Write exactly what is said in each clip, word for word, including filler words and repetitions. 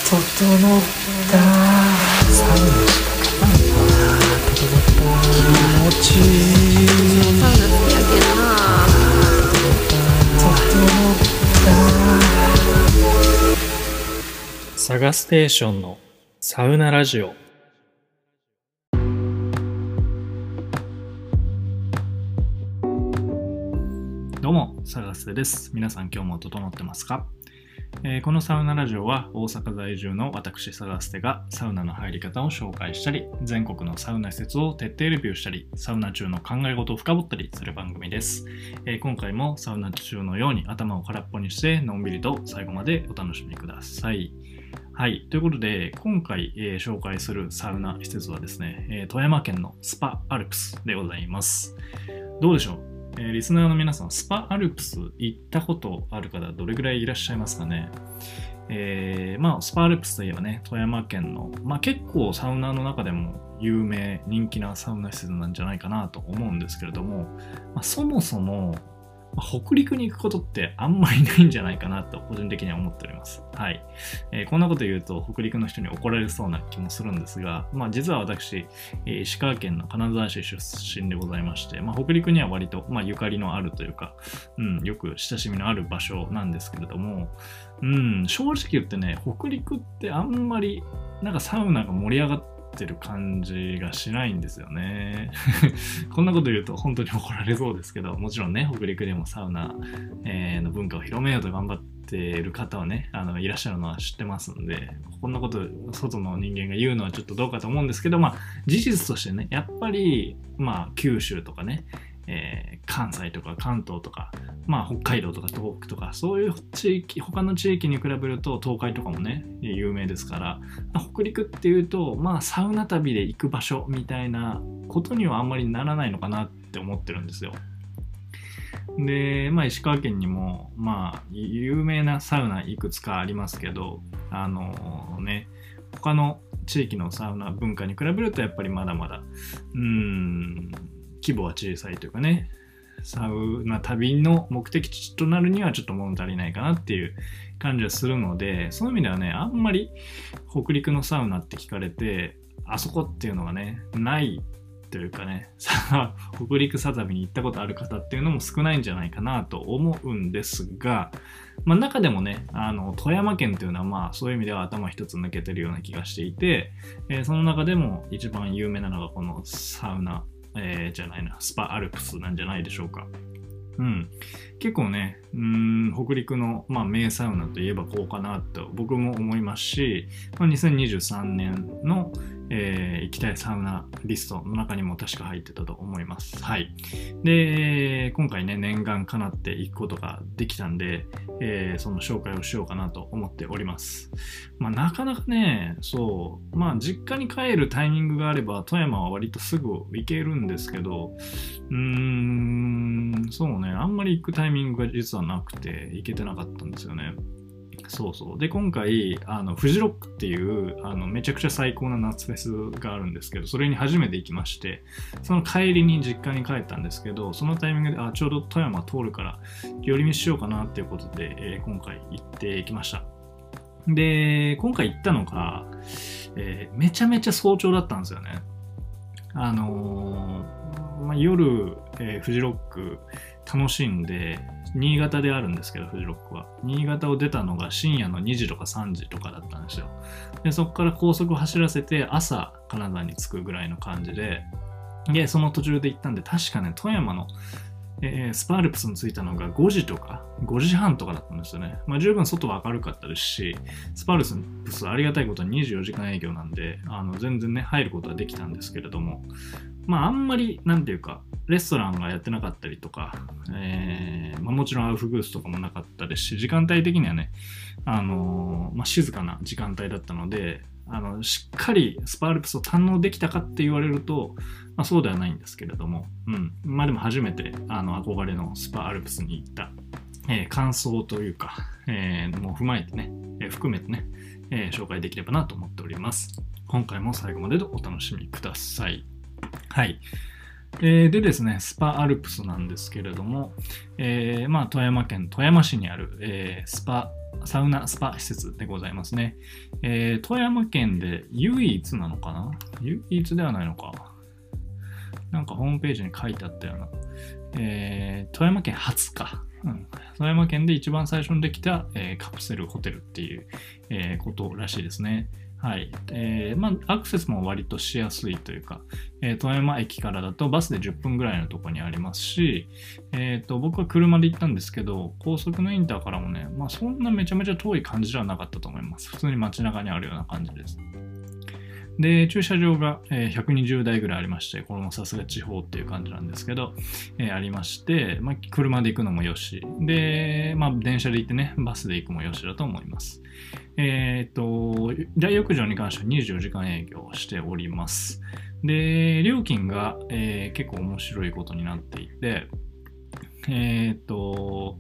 整ったサウナしか整った気持ちいいサウナ好きやけんな。 サガステーションのサウナラジオ。どうもサガステです。皆さん今日も整ってますか？えー、このサウナラジオは大阪在住の私サガステがサウナの入り方を紹介したり、全国のサウナ施設を徹底レビューしたり、サウナ中の考え事を深掘ったりする番組です。えー、今回もサウナ中のように頭を空っぽにしてのんびりと最後までお楽しみください。はい。ということで、今回、えー、紹介するサウナ施設はですね、えー、富山県のスパアルプスでございます。どうでしょう、えー、リスナーの皆さん、スパアルプス行ったことある方どれぐらいいらっしゃいますかね？えー、まあ、スパアルプスといえばね、富山県の、まあ結構サウナの中でも有名、人気なサウナ施設なんじゃないかなと思うんですけれども、まあ、そもそも、北陸に行くことってあんまりないんじゃないかなと個人的には思っております。はい。えー、こんなこと言うと北陸の人に怒られそうな気もするんですが、まあ実は私、えー、石川県の金沢市出身でございまして、まあ北陸には割と、まあ、ゆかりのあるというか、うん、よく親しみのある場所なんですけれども、うん、正直言ってね、北陸ってあんまりなんかサウナが盛り上がっててる感じがしないんですよね。こんなこと言うと本当に怒られそうですけど、もちろんね、北陸でもサウナ、えー、の文化を広めようと頑張っている方はね、あのいらっしゃるのは知ってますんで、こんなこと外の人間が言うのはちょっとどうかと思うんですけど、まあ事実としてね、やっぱりまあ九州とかね、えー、関西とか関東とか、まあ北海道とか東北とか、そういう地域、他の地域に比べると東海とかもね、有名ですから、北陸っていうと、まあサウナ旅で行く場所みたいなことにはあんまりならないのかなって思ってるんですよ。で、まあ石川県にも、まあ有名なサウナいくつかありますけど、あのね、他の地域のサウナ文化に比べるとやっぱりまだまだ、うーん、規模は小さいというかね、サウナ旅の目的地となるにはちょっと物足りないかなっていう感じはするので、そういう意味ではね、あんまり北陸のサウナって聞かれて、あそこっていうのがね、ないというかね、北陸サ旅に行ったことある方っていうのも少ないんじゃないかなと思うんですが、まあ中でもね、あの、富山県っていうのはまあそういう意味では頭一つ抜けてるような気がしていて、えー、その中でも一番有名なのがこのサウナ、えー、じゃないな、スパアルプスなんじゃないでしょうか。うん。結構ね、うーん、北陸の、まあ、名サウナといえばこうかなと僕も思いますし、まあ、にせんにじゅうさんねんの、えー、行きたいサウナリストの中にも確か入ってたと思います。はい。で、今回ね、念願叶っていくことができたんで、えー、その紹介をしようかなと思っております。まあ、なかなかね、そう、まあ、実家に帰るタイミングがあれば、富山は割とすぐ行けるんですけど、うーん、そうね、あんまり行くタイミングが実はなくて、行けてなかったんですよね。そうそう。で、今回、あの、フジロックっていう、あの、めちゃくちゃ最高な夏フェスがあるんですけど、それに初めて行きまして、その帰りに実家に帰ったんですけど、そのタイミングで、あ、ちょうど富山通るから、寄り道しようかなっていうことで、えー、今回行ってきました。で、今回行ったのが、えー、めちゃめちゃ早朝だったんですよね。あのー、まあ、夜、えー、フジロック楽しんで、新潟であるんですけど、フジロックは。新潟を出たのが深夜のにじとかさんじとかだったんですよ。で、そこから高速走らせて、朝、金沢に着くぐらいの感じで、で、その途中で行ったんで、確かね、富山の、えー、スパアルプスに着いたのがごじとか、ごじはんとかだったんですよね。まあ、十分外は明るかったですし、スパアルプスありがたいことににじゅうよじかん営業なんで、あの、全然ね、入ることはできたんですけれども、まあ、あんまり、なんていうか、レストランがやってなかったりとか、えーまあ、もちろんアウフグースとかもなかったですし、時間帯的にはね、あのーまあ、静かな時間帯だったので、あのしっかりスパアルプスを堪能できたかって言われると、まあ、そうではないんですけれども、うん、まあでも初めてあの憧れのスパアルプスに行った、えー、感想というか、えー、もう踏まえてね、えー、含めてね、えー、紹介できればなと思っております。今回も最後までお楽しみください。はい。 えー、でですね、スパアルプスなんですけれども、えー、まあ富山県富山市にある、えー、スパサウナスパ施設でございますね。えー、富山県で唯一なのかな？唯一ではないのか。なんかホームページに書いてあったような。えー、富山県初か。うん、富山県で一番最初にできた、えー、カプセルホテルっていう、えー、ことらしいですね。はい。えー、まあ、アクセスも割としやすいというか、えー、富山駅からだとバスでじゅっぷんぐらいのところにありますし、えーと、僕は車で行ったんですけど、高速のインターからもね、まあ、そんなめちゃめちゃ遠い感じではなかったと思います。普通に街中にあるような感じです。で、駐車場がひゃくにじゅうだいぐらいありまして、これもさすが地方っていう感じなんですけど、えー、ありまして、まあ、車で行くのもよし、で、まあ、電車で行ってね、バスで行くもよしだと思います。えっと、大浴場に関してはにじゅうよじかん営業しております。で、料金が、えー、結構面白いことになっていて、えっと、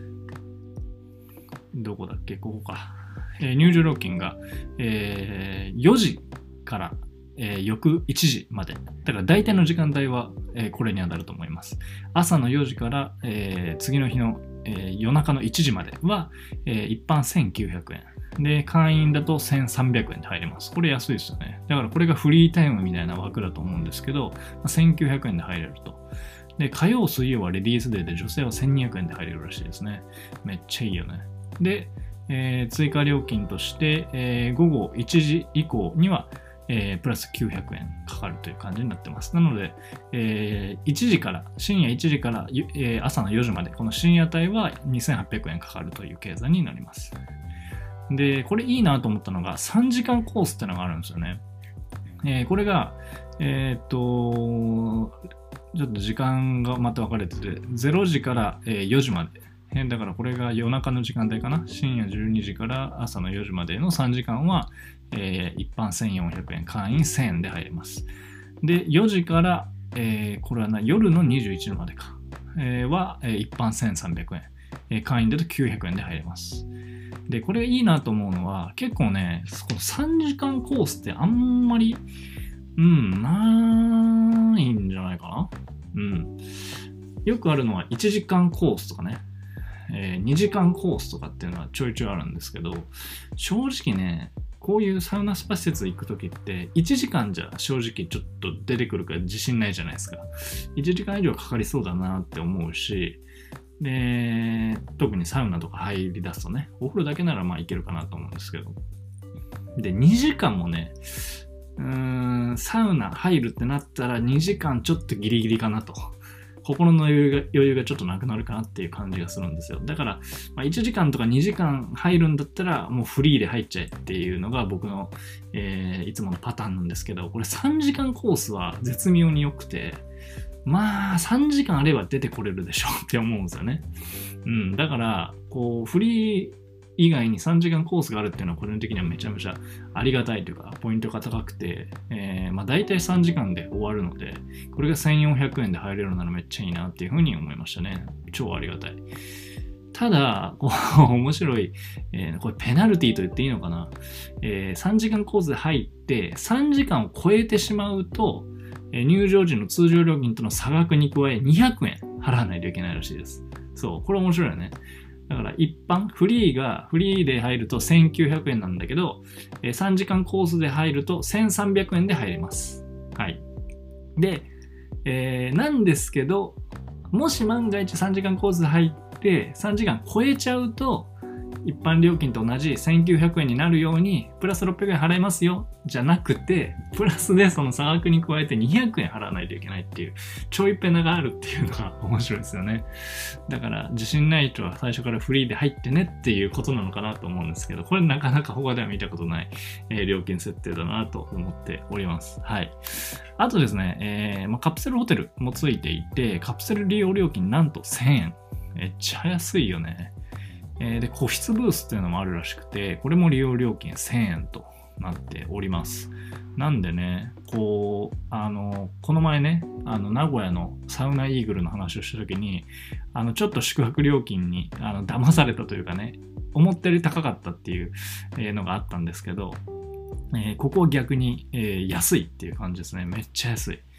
どこだっけ、ここか。えー、入場料金が、えー、よじから、えー、翌いちじまで。だから大体の時間帯は、えー、これに当たると思います。朝のよじから、えー、次の日の、えー、夜中のいちじまでは、えー、一般せんきゅうひゃくえん。で、会員だとせんさんびゃくえんで入れます。これ安いですよね。だからこれがフリータイムみたいな枠だと思うんですけど、せんきゅうひゃくえんで入れると。で、火曜、水曜はレディースデーで女性はせんにひゃくえんで入れるらしいですね。めっちゃいいよね。で、えー、追加料金として、えー、午後いちじ以降には、えー、プラスきゅうひゃくえんかかるという感じになってます。なので、えー、いちじから、深夜いちじから、えー、朝のよじまで、この深夜帯はにせんはっぴゃくえんかかるという計算になります。で、これいいなと思ったのが、さんじかんコースってのがあるんですよね。えー、これが、えー、っと、ちょっと時間がまた分かれてて、れいじからよじまで。だからこれが夜中の時間帯かな。深夜じゅうにじから朝のよじまでのさんじかんは、えー、一般せんよんひゃくえん、会員せんえんで入れます。で、よじから、えー、これはな夜のにじゅういちじまでか、えー、は、えー、一般せんさんびゃくえん、えー、会員だときゅうひゃくえんで入れます。で、これいいなと思うのは、結構ね、このさんじかんコースってあんまり、うん、ないんじゃないかな。うん。よくあるのはいちじかんコースとかね。えー、にじかんコースとかっていうのはちょいちょいあるんですけど、正直ね、こういうサウナスパ施設行くときっていちじかんじゃ正直ちょっと出てくるから自信ないじゃないですか。いちじかん以上かかりそうだなって思うし、で、特にサウナとか入り出すとね、お風呂だけならまあいけるかなと思うんですけど。で、にじかんもね、うーん、サウナ入るってなったらにじかんちょっとギリギリかなと。心の余裕が、余裕がちょっとなくなるかなっていう感じがするんですよ。だから、まあ、いちじかんとかにじかん入るんだったら、もうフリーで入っちゃえっていうのが僕の、えー、いつものパターンなんですけど、これさんじかんコースは絶妙に良くて、まあ、さんじかんあれば出てこれるでしょって思うんですよね。うん、だから、こう、フリー、以外にさんじかんコースがあるっていうのは個人的にはめちゃめちゃありがたいというかポイントが高くて、えー、まあ大体さんじかんで終わるのでこれがせんよんひゃくえんで入れるならめっちゃいいなっていうふうに思いましたね。超ありがたい。ただこう面白い、えー、これペナルティと言っていいのかな、えー、さんじかんコースで入ってさんじかんを超えてしまうと、えー、入場時の通常料金との差額に加えにひゃくえん払わないといけないらしいです。そう、これ面白いよね。だから一般、フリーが、フリーで入るとせんきゅうひゃくえんなんだけど、さんじかんコースで入るとせんさんびゃくえんで入れます。はい。で、えー、なんですけど、もし万が一さんじかんコースで入ってさんじかん超えちゃうと、一般料金と同じせんきゅうひゃくえんになるように、プラスろっぴゃくえん払いますよ、じゃなくて、プラスでその差額に加えてにひゃくえん払わないといけないっていう、ちょいペナがあるっていうのが面白いですよね。だから、自信ない人は最初からフリーで入ってねっていうことなのかなと思うんですけど、これなかなか他では見たことない、えー、料金設定だなと思っております。はい。あとですね、えーまあ、カプセルホテルもついていて、カプセル利用料金なんとせんえん。めっちゃ安いよね。で、個室ブースっていうのもあるらしくて、これも利用料金せんえんとなっております。なんでね、こう、あの、この前ね、あの、名古屋のサウナイーグルの話をしたときに、あの、ちょっと宿泊料金に、あの、騙されたというかね、思ったより高かったっていうのがあったんですけど、えー、ここ逆に、えー、安いっていう感じですね。めっちゃ安い。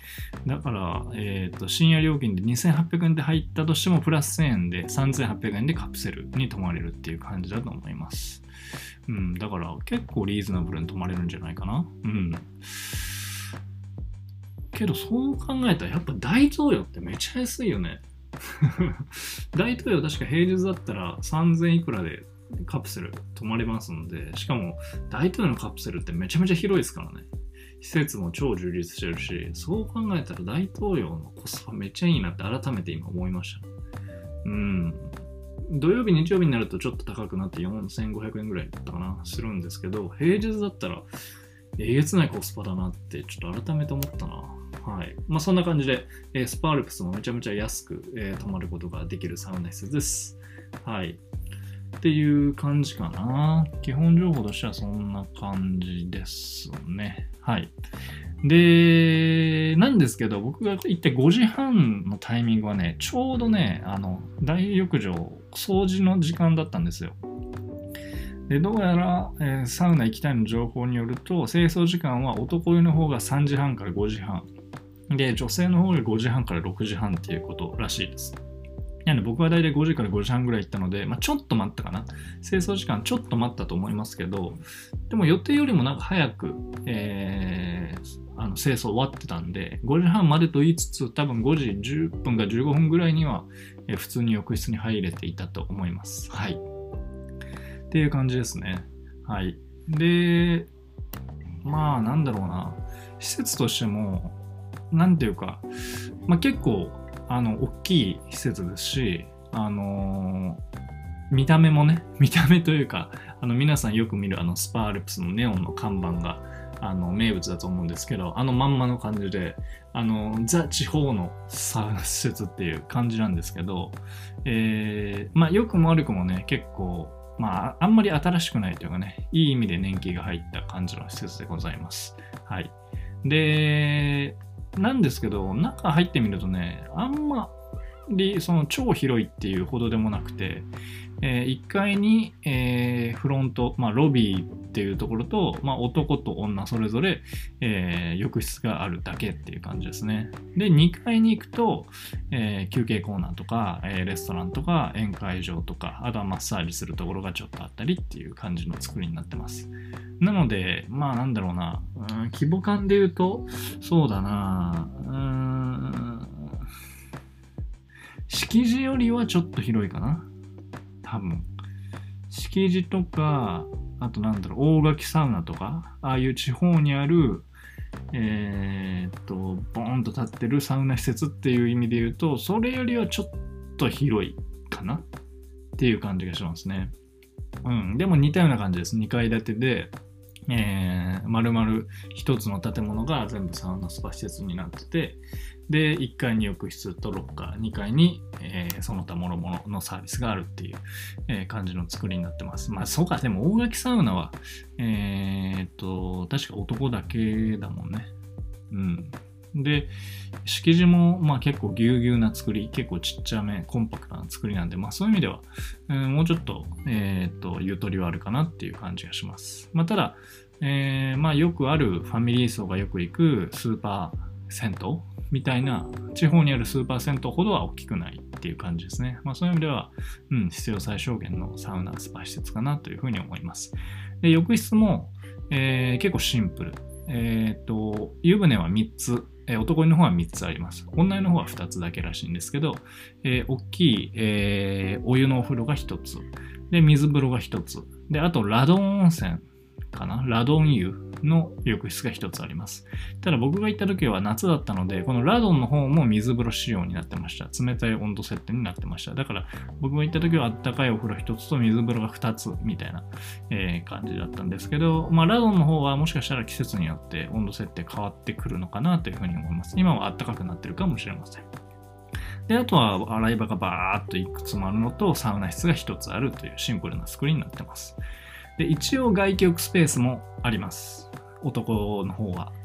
だから、えーと、深夜料金でにせんはっぴゃくえんで入ったとしても、プラスせんえんでさんぜんはっぴゃくえんでカプセルに泊まれるっていう感じだと思います。うん、だから結構リーズナブルに泊まれるんじゃないかな。うん。けどそう考えたらやっぱ大東洋ってめちゃ安いよね。大東洋確か平日だったらさんぜんいくらでカプセル泊まれますので、しかも大東洋のカプセルってめちゃめちゃ広いですからね。施設も超充実してるし、そう考えたら大東洋のコスパめっちゃいいなって改めて今思いました。うん。土曜日、日曜日になるとちょっと高くなってよんせんごひゃくえんぐらいだったかな、するんですけど、平日だったらえげつないコスパだなってちょっと改めて思ったな。はい。まあそんな感じで、えー、スパールプスもめちゃめちゃ安く、えー、泊まることができるサウナ施設です。はい。っていう感じかな。基本情報としてはそんな感じですね。はい。で、なんですけど、僕が行ってごじはんのタイミングはね、ちょうどね、あの、大浴場、掃除の時間だったんですよ。で、どうやら、えー、サウナ行きたいの情報によると、清掃時間は男湯の方がさんじはんからごじはん。で、女性の方がごじはんからろくじはんっていうことらしいです。なので僕はだいたいごじからごじはんぐらい行ったので、まあ、ちょっと待ったかな。清掃時間ちょっと待ったと思いますけど、でも予定よりもなんか早く、えー、あの清掃終わってたんで、ごじはんまでと言いつつ、多分ごじじゅっぷんかじゅうごふんぐらいには、えー、普通に浴室に入れていたと思います。はい。っていう感じですね。はい。で、まあなんだろうな。施設としても、なんていうか、まあ結構、あの大きい施設ですし、あのー、見た目もね、見た目というか、あの皆さんよく見るあのスパールプスのネオンの看板があの名物だと思うんですけど、あのまんまの感じで、あのザ地方のサウナ施設っていう感じなんですけど、えー、まあ良くも悪くもね、結構まああんまり新しくないというかね、いい意味で年季が入った感じの施設でございます。はい。で、なんですけど、中入ってみるとね、あんまりその超広いっていうほどでもなくて、えー、いっかいに、えー、フロント、まあ、ロビーっていうところと、まあ、男と女それぞれ、えー、浴室があるだけっていう感じですね。で、にかいに行くと、えー、休憩コーナーとか、えー、レストランとか、宴会場とか、あとはマッサージするところがちょっとあったりっていう感じの作りになってます。なので、まあなんだろうな、うん、規模感で言うと、そうだな、うーん、敷地よりはちょっと広いかな。多分。敷地とか、あとなんだろう、大垣サウナとか、ああいう地方にある、えー、っと、ボーンと立ってるサウナ施設っていう意味で言うと、それよりはちょっと広いかなっていう感じがしますね。うん、でも似たような感じです。にかい建てで、えー、丸々一つの建物が全部サウナスパ施設になってて、で、いっかいに浴室とロッカー、にかいに、えー、その他諸々のサービスがあるっていう、えー、感じの作りになってます。まあそうか、でも大垣サウナは、えー、っと、確か男だけだもんね。うん。で、敷地もまあ結構ぎゅうぎゅうな作り、結構ちっちゃめ、コンパクトな作りなんで、まあそういう意味では、えー、もうちょっと、えー、っと、ゆとりはあるかなっていう感じがします。まあただ、えー、まあよくあるファミリー層がよく行くスーパー銭湯みたいな、地方にあるスーパー銭湯ほどは大きくないっていう感じですね。まあそういう意味では、うん、必要最小限のサウナ、スパ施設かなというふうに思います。で、浴室も、えー、結構シンプル。えっと、湯船はみっつ。えー、男湯の方はみっつあります。女湯の方はふたつだけらしいんですけど、えー、大きい、えー、お湯のお風呂がひとつ。で、水風呂がひとつ。で、あと、ラドン温泉かなラドン湯の浴室がひとつあります。ただ僕が行った時は夏だったので、このラドンの方も水風呂仕様になってました。冷たい温度設定になってました。だから僕が行った時はあったかいお風呂ひとつと水風呂がふたつみたいな、えー、感じだったんですけど、まあラドンの方はもしかしたら季節によって温度設定変わってくるのかなというふうに思います。今はあったかくなってるかもしれません。で、あとは洗い場がバーっといくつもあるのとサウナ室がひとつあるというシンプルな作りになってます。で、一応外気浴スペースもあります。男の方は。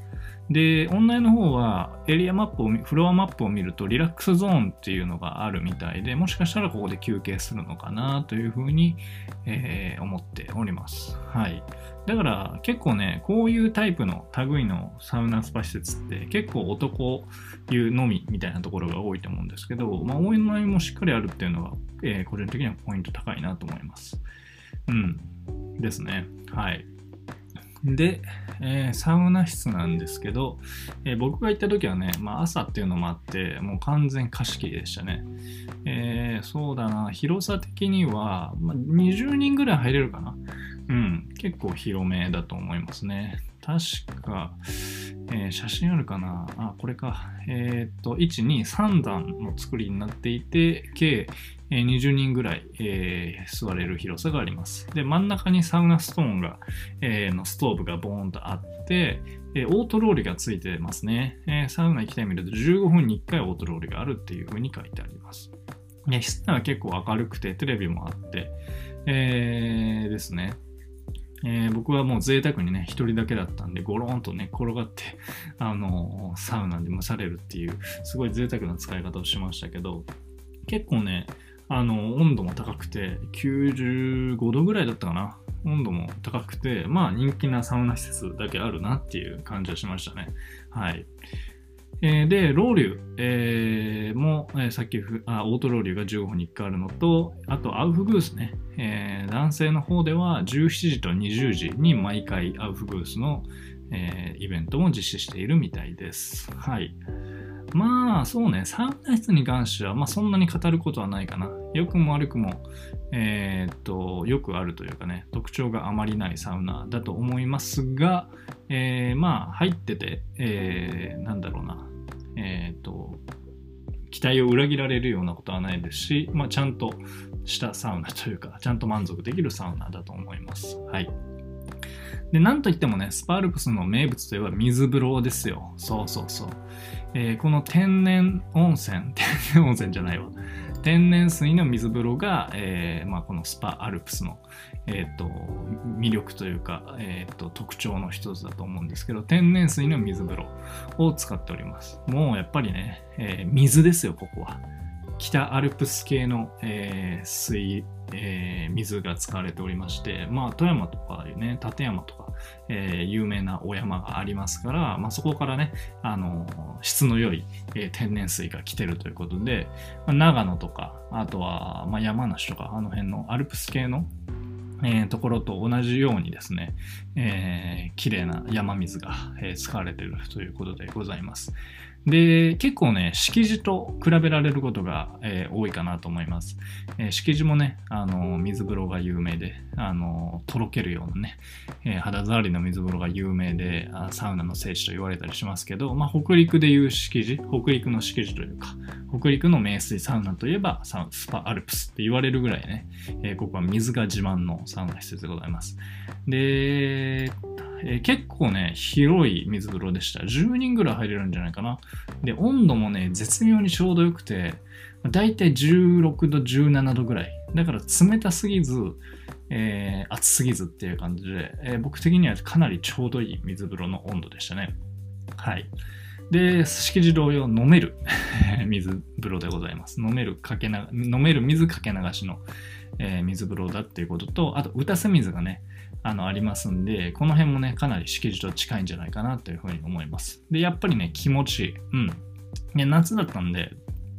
で、オンラインの方はエリアマップを、フロアマップを見るとリラックスゾーンっていうのがあるみたいで、もしかしたらここで休憩するのかなというふうに、えー思っております。はい。だから結構ね、こういうタイプの類のサウナスパ施設って結構男湯のみみたいなところが多いと思うんですけど、まあ、オンラインもしっかりあるっていうのが、えー個人的にはポイント高いなと思います。うん。ですね。はい。で、えーサウナ室なんですけど、えー僕が行った時はね、まあ、朝っていうのもあって、もう完全貸し切りでしたね。えーそうだな、広さ的には、まあ、にじゅうにんぐらい入れるかな。うん、結構広めだと思いますね。確か、えー写真あるかなあ、これか。えーっと、いち、に、さん段の作りになっていて、計えーにじゅうにんぐらい、えー座れる広さがあります。で、真ん中にサウナストーンが、えーのストーブがボーンとあって、えーオートロールがついてますね。えーサウナ行きたい見るとじゅうごふんにいっかいオートロールがあるっていう風に書いてあります。で、室内は結構明るくて、テレビもあって、えーですね。えー僕はもう贅沢にね、一人だけだったんで、ゴローンとね、転がって、あのーサウナで蒸されるっていう、すごい贅沢な使い方をしましたけど、結構ね、あの、温度も高くて、きゅうじゅうごどぐらいだったかな。温度も高くて、まあ人気なサウナ施設だけあるなっていう感じはしましたね。はい。えーで、ロウリュ、えーも、えーさっきふあ、オートロウリュがじゅうごふんにいっかいあるのと、あとアウフグースね、えー男性の方ではじゅうしちじとにじゅうじに毎回アウフグースの、えーイベントも実施しているみたいです。はい。まあ、そうね、サウナ室に関しては、まあそんなに語ることはないかな。良くも悪くも、えーっと、よくあるというかね、特徴があまりないサウナだと思いますが、えーまあ、入ってて、えーなんだろうな、えーっと、期待を裏切られるようなことはないですし、まあ、ちゃんとしたサウナというか、ちゃんと満足できるサウナだと思います。はい。で、なんといってもね、スパアルプスの名物といえば水風呂ですよ。そうそうそう。えーこの天然温泉、天然温泉じゃないわ。天然水の水風呂が、えーまあ、このスパアルプスの、えーと魅力というか、えーと特徴の一つだと思うんですけど、天然水の水風呂を使っております。もうやっぱりね、えー水ですよ、ここは。北アルプス系の、えー水、えー水が使われておりまして、まあ、富山とかね、立山とか、えー有名なお山がありますから、まあ、そこからね、あの質の良い、えー天然水が来てるということで、まあ、長野とか、あとは、まあ、山梨とか、あの辺のアルプス系の、えーところと同じようにですね、えー、綺麗な山水が、えー使われているということでございます。で、結構ね、敷地と比べられることが、えー多いかなと思います。えー敷地もね、あの水風呂が有名で、あのとろけるようなね、えー肌触りの水風呂が有名で、あサウナの聖地と言われたりしますけど、まあ、北陸でいう敷地、北陸の敷地というか、北陸の名水サウナといえばサウスパアルプスって言われるぐらいね、えーここは水が自慢のサウナ施設でございます。で、えー結構ね、広い水風呂でした。じゅうにんぐらい入れるんじゃないかな。で、温度もね、絶妙にちょうどよくて、だいたいじゅうろくど、じゅうななどぐらい。だから冷たすぎず、えー熱すぎずっていう感じで、えー僕的にはかなりちょうどいい水風呂の温度でしたね。はい。で、敷地同様飲める水風呂でございます。飲めるかけな、飲める水かけ流しの、えー水風呂だっていうことと、あと、打たせ水がね、あの、ありますんで、この辺もね、かなり敷地と近いんじゃないかなというふうに思います。で、やっぱりね、気持ちいい。うん。で夏だったんで、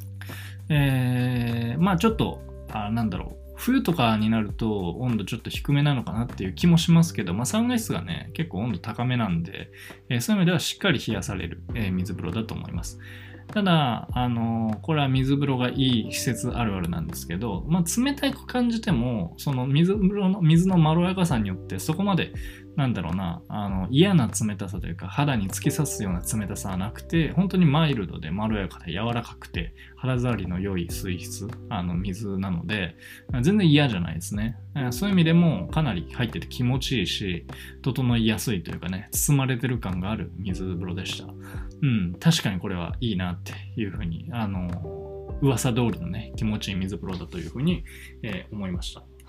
えー、まあちょっと、あ、なんだろう。冬とかになると温度ちょっと低めなのかなっていう気もしますけど、まあ、サウナ室がね、結構温度高めなんで、えーそういう意味ではしっかり冷やされる、えー水風呂だと思います。ただ、あのーこれは水風呂がいい施設あるあるなんですけど、まあ、冷たく感じても、その水風呂の、水のまろやかさによってそこまで、なんだろうな、あの嫌な冷たさというか、肌に突き刺すような冷たさはなくて、本当にマイルドでまろやかで柔らかくて、肌触りの良い水質、あの水なので、全然嫌じゃないですね。そういう意味でもかなり入ってて気持ちいいし、整いやすいというかね、包まれてる感がある水風呂でした。うん、確かにこれはいいなっていうふうに、あの、噂通りのね、気持ちいい水風呂だというふうに、えー思いました。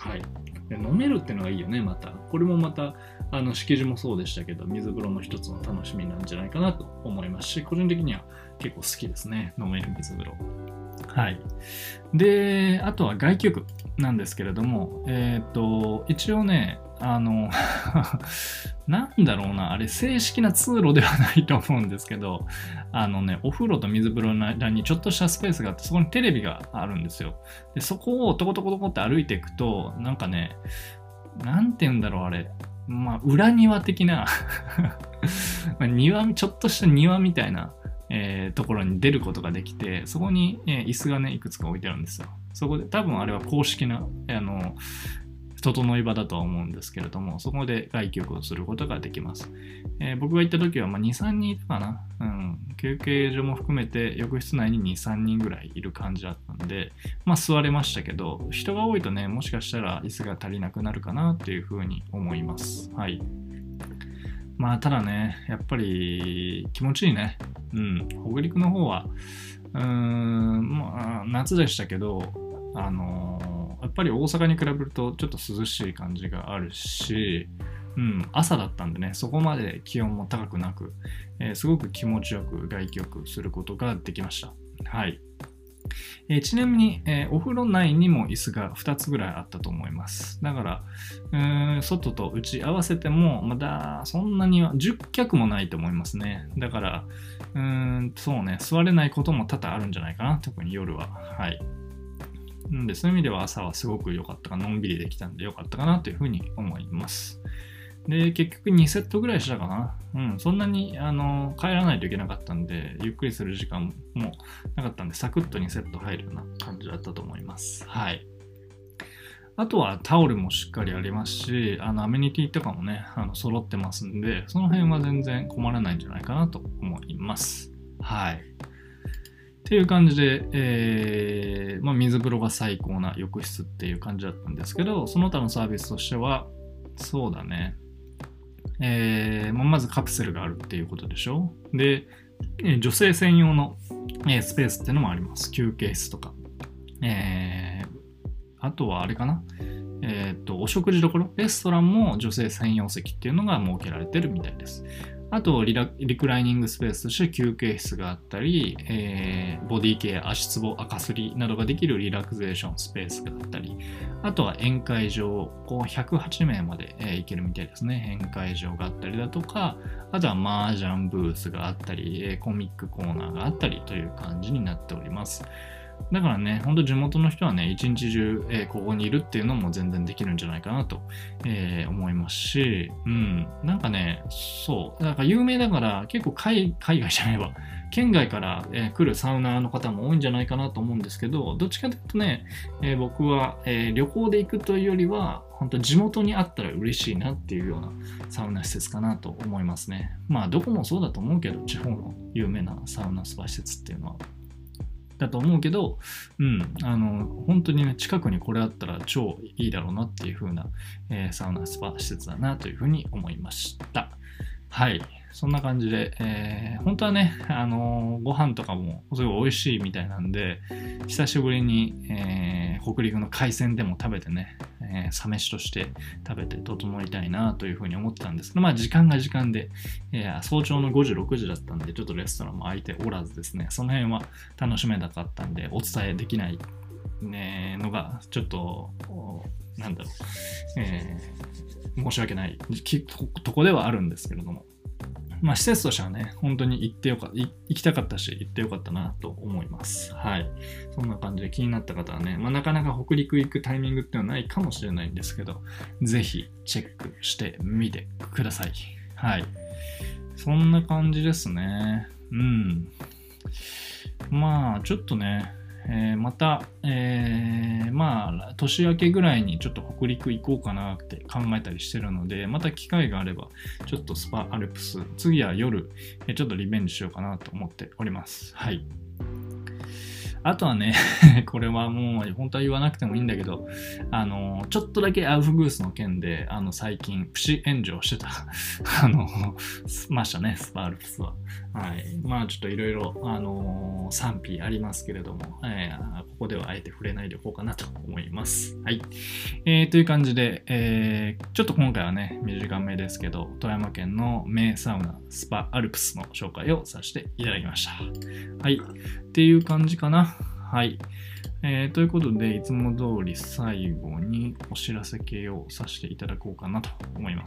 はい。で飲めるっていうのがいいよね、また。これもまた、あの、敷地もそうでしたけど、水風呂の一つの楽しみなんじゃないかなと思いますし、個人的には結構好きですね、飲める水風呂。はい。で、あとは外気浴なんですけれども、えっと、一応ね、あの、なんだろうな、あれ、正式な通路ではないと思うんですけど、あのね、お風呂と水風呂の間にちょっとしたスペースがあって、そこにテレビがあるんですよ。で、そこをトコトコトコって歩いていくと、なんかね、なんて言うんだろう、あれ、まあ、裏庭的なまあ庭、ちょっとした庭みたいな、えーところに出ることができて、そこに、えー椅子がね、いくつか置いてあるんですよ。そこで、多分あれは公式な、あの、整い場だとは思うんですけれども、そこで外気浴をすることができます。えー僕が行った時は、まあ、に、さんにんいたかな。うん。休憩所も含めて、浴室内にに、さんにんぐらいいる感じだったんで、まあ座れましたけど、人が多いとね、もしかしたら椅子が足りなくなるかなっていうふうに思います。はい。まあ、ただね、やっぱり気持ちいいね。うん。北陸の方は、うーん、まあ、夏でしたけど、あのーやっぱり大阪に比べるとちょっと涼しい感じがあるし、うん、朝だったんでね、そこまで気温も高くなく、えーすごく気持ちよく外気浴することができました。はい。えーちなみに、えーお風呂内にも椅子がふたつぐらいあったと思います。だから、うーん外と内合わせても、まだそんなにはじゅっ脚もないと思いますね。だから、うーん、そうね、座れないことも多々あるんじゃないかな、特に夜は。はい。なので、そういう意味では朝はすごく良かったかな、のんびりできたんで良かったかなというふうに思います。で、結局にセットぐらいしたかな。うん、そんなに、あの、帰らないといけなかったんで、ゆっくりする時間もなかったんで、サクッとにセット入るような感じだったと思います。はい。あとはタオルもしっかりありますし、あの、アメニティとかもね、あの、揃ってますんで、その辺は全然困らないんじゃないかなと思います。はい。っていう感じで、えーまあ、水風呂が最高な浴室っていう感じだったんですけど、その他のサービスとしては、そうだね。えーまあ、まずカプセルがあるっていうことでしょ。で、えー女性専用の、えースペースっていうのもあります。休憩室とか。えーあとはあれかな。えっと、お食事どころ、レストランも女性専用席っていうのが設けられてるみたいです。あとリラ、リクライニングスペースとして休憩室があったり、えーボディケア、足つぼ、赤すりなどができるリラクゼーションスペースがあったり、あとは宴会場、こうひゃくはちめいまで、えー行けるみたいですね。宴会場があったりだとか、あとは麻雀ブースがあったり、えーコミックコーナーがあったりという感じになっております。だからね、ほんと地元の人はね、一日中、えーここにいるっていうのも全然できるんじゃないかなと、えー思いますし、うん、なんかね、そう、なんか有名だから結構海海外じゃないわ、県外から、えー来るサウナーの方も多いんじゃないかなと思うんですけど、どっちかというとね、えー僕は、えー旅行で行くというよりは、本当地元にあったら嬉しいなっていうようなサウナ施設かなと思いますね。まあどこもそうだと思うけど、地方の有名なサウナスパ施設っていうのは。だと思うけど、うん、あの、本当にね、近くにこれあったら超いいだろうなっていう風な、えーサウナスパ施設だなというふうに思いました。はい。そんな感じで、えー本当はね、あのーご飯とかもすごい美味しいみたいなんで、久しぶりに、えー北陸の海鮮でも食べてね、えーサ飯として食べて整いたいなというふうに思ってたんですけど、まあ時間が時間で、えー早朝のごじ、ろくじだったんで、ちょっとレストランも開いておらずですね、その辺は楽しめなかったんで、お伝えできない、ね、のが、ちょっと、おなんだろう、えー申し訳ないきととこではあるんですけれども、まあ施設としてはね、本当に行ってよかった、行きたかったし、行ってよかったなと思います。はい。そんな感じで気になった方はね、まあなかなか北陸行くタイミングっていうのはないかもしれないんですけど、ぜひチェックしてみてください。はい。そんな感じですね。うん。まあちょっとね、えーまた、えーまあ、年明けぐらいにちょっと北陸行こうかなって考えたりしてるので、また機会があれば、ちょっとスパアルプス、次は夜、えーちょっとリベンジしようかなと思っております。はい。 あとはね、これはもう本当は言わなくてもいいんだけど、あの、ちょっとだけアウフグースの件で、あの、最近、プチ炎上してた、あの、ましたね、スパアルプスは。はい。まあ、ちょっといろいろ、あの、賛否ありますけれども、えー、ここではあえて触れないでおこうかなと思います。はい。えー、という感じで、えー、ちょっと今回はね、短めですけど、富山県の名サウナ、スパアルプスの紹介をさせていただきました。はい。っていう感じかな。はい。えー、ということで、いつも通り最後にお知らせ系をさせていただこうかなと思います。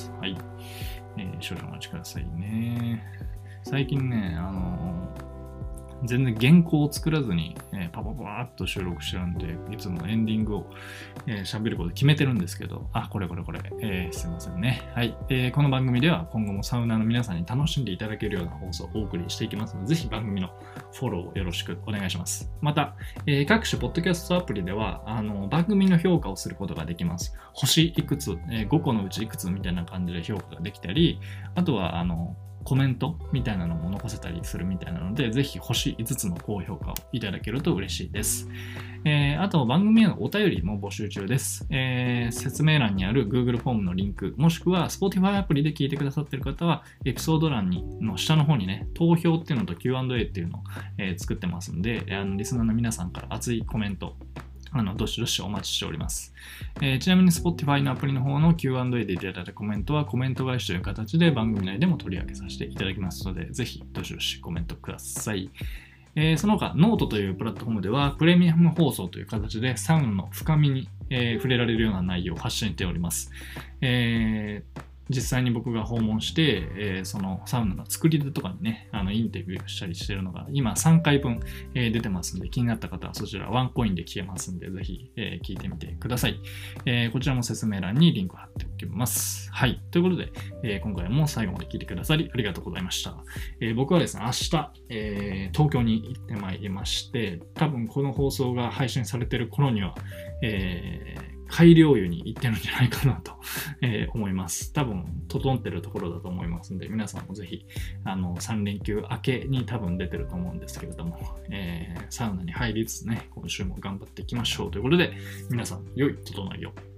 はい。えー、少々お待ちくださいね。最近ね、あのー全然原稿を作らずに、えー、パパパーっと収録してるんで、いつもエンディングを喋、えー、ること決めてるんですけど、あ、これこれこれ、えー、すいませんね。はい、えー。この番組では今後もサウナーの皆さんに楽しんでいただけるような放送をお送りしていきますので、ぜひ番組のフォローをよろしくお願いします。また、えー、各種ポッドキャストアプリではあの番組の評価をすることができます。星いくつ、えー、ごこのうちいくつみたいな感じで評価ができたり、あとはあのコメントみたいなのも残せたりするみたいなので、ぜひ星いつつの高評価をいただけると嬉しいです。えー、あと番組へのお便りも募集中です。えー、説明欄にある Google フォームのリンク、もしくは Spotify アプリで聞いてくださっている方は、エピソード欄にの下の方にね、投票っていうのと キューアンドエー っていうのを、えー、作ってますんで、あのリスナーの皆さんから熱いコメント、あのどしどしお待ちしております。えー、ちなみに Spotify のアプリの方の キューアンドエー でいただいたコメントはコメント返しという形で番組内でも取り上げさせていただきますので、ぜひどしどしコメントください。えー、その他、ノートというプラットフォームではプレミアム放送という形でサウナの深みに、えー、触れられるような内容を発信しております。えー実際に僕が訪問して、えー、そのサウナの作り手とかにね、あのインタビューしたりしてるのが今さんかいぶん、えー、出てますんで、気になった方はそちらワンコインで聞けますんで、ぜひ、えー、聞いてみてください、えー。こちらも説明欄にリンク貼っておきます。はい。ということで、えー、今回も最後まで聞いてくださりありがとうございました。えー、僕はですね、明日、えー、東京に行ってまいりまして、多分この放送が配信されてる頃には、えー改良湯に行ってるんじゃないかなと、えー、思います。多分、整ってるところだと思いますので、皆さんもぜひ、あの、さん連休明けに多分出てると思うんですけれども、えー、サウナに入りつつね、今週も頑張っていきましょうということで、皆さん、良い整いを。